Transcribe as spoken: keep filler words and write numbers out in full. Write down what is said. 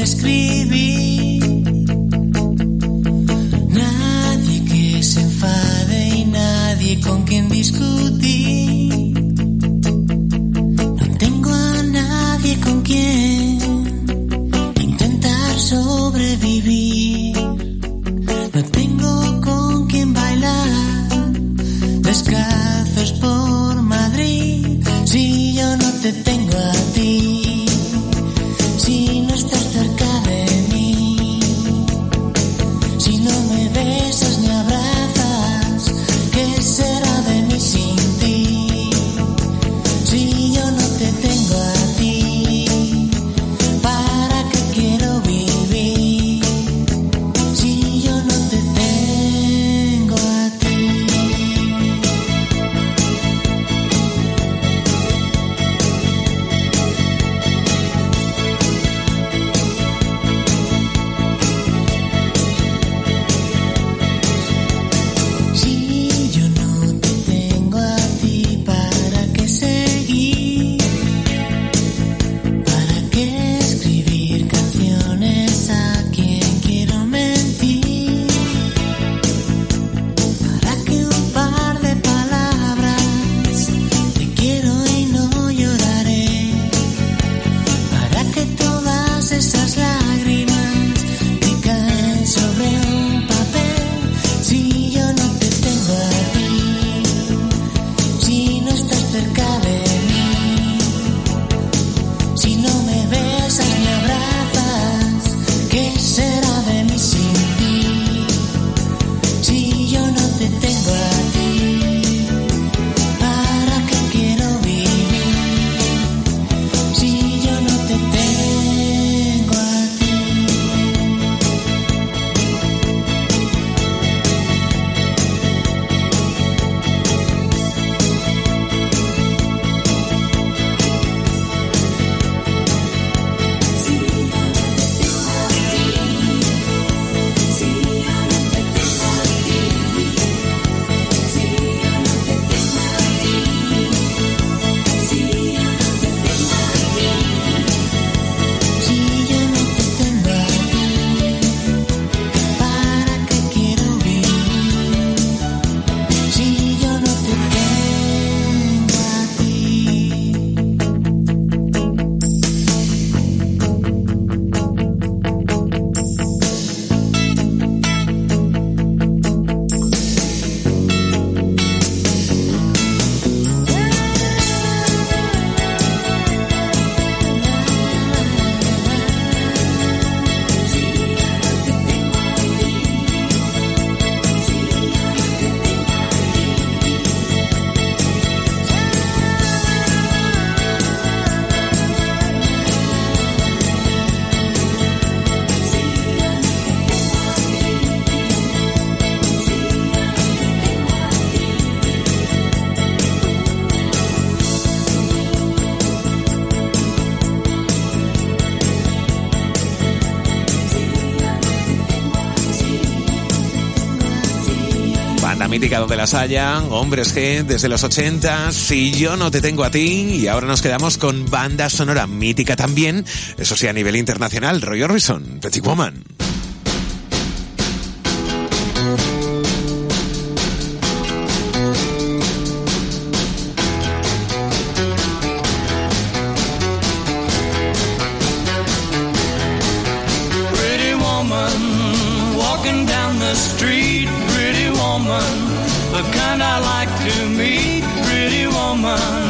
escribir. Nadie que se enfade y nadie con quien discutir. No tengo a nadie con quien intentar sobrevivir. No tengo con quien bailar descalzos por Madrid. Si yo no te tengo a ti, si no estás cerca de mí, si no me besas ni abrazas, ¿qué será de mí sin ti? Si yo no te tengo a ti, ¿para qué quiero vivir? Si yo no te tengo a ti. Si yo no te tengo a ti, ¿para qué seguir? ¿Para qué escribir canciones a quien quiero mentir? ¿Para qué un par de palabras? Te quiero y no lloraré. ¿Para qué todas esas lágrimas que caen sobre un papel? Si yo no te tengo a ti, si no estás cerca de mí, si no me besas ni abrazas, ¿qué será de mí sin ti? Si yo no te tengo a ti, ¿para qué quiero vivir? Si yo no te tengo a ti. Si yo no te tengo a ti, ¿para qué quiero vivir? Si yo no te tengo a ti. Banda mítica donde las haya, Hombres G desde los ochenta, Si yo no te tengo a ti, y ahora nos quedamos con banda sonora mítica también, eso sí a nivel internacional, Roy Orbison, Pretty Woman. Pretty woman, walking down the street, pretty woman, the kind I like to meet, pretty woman.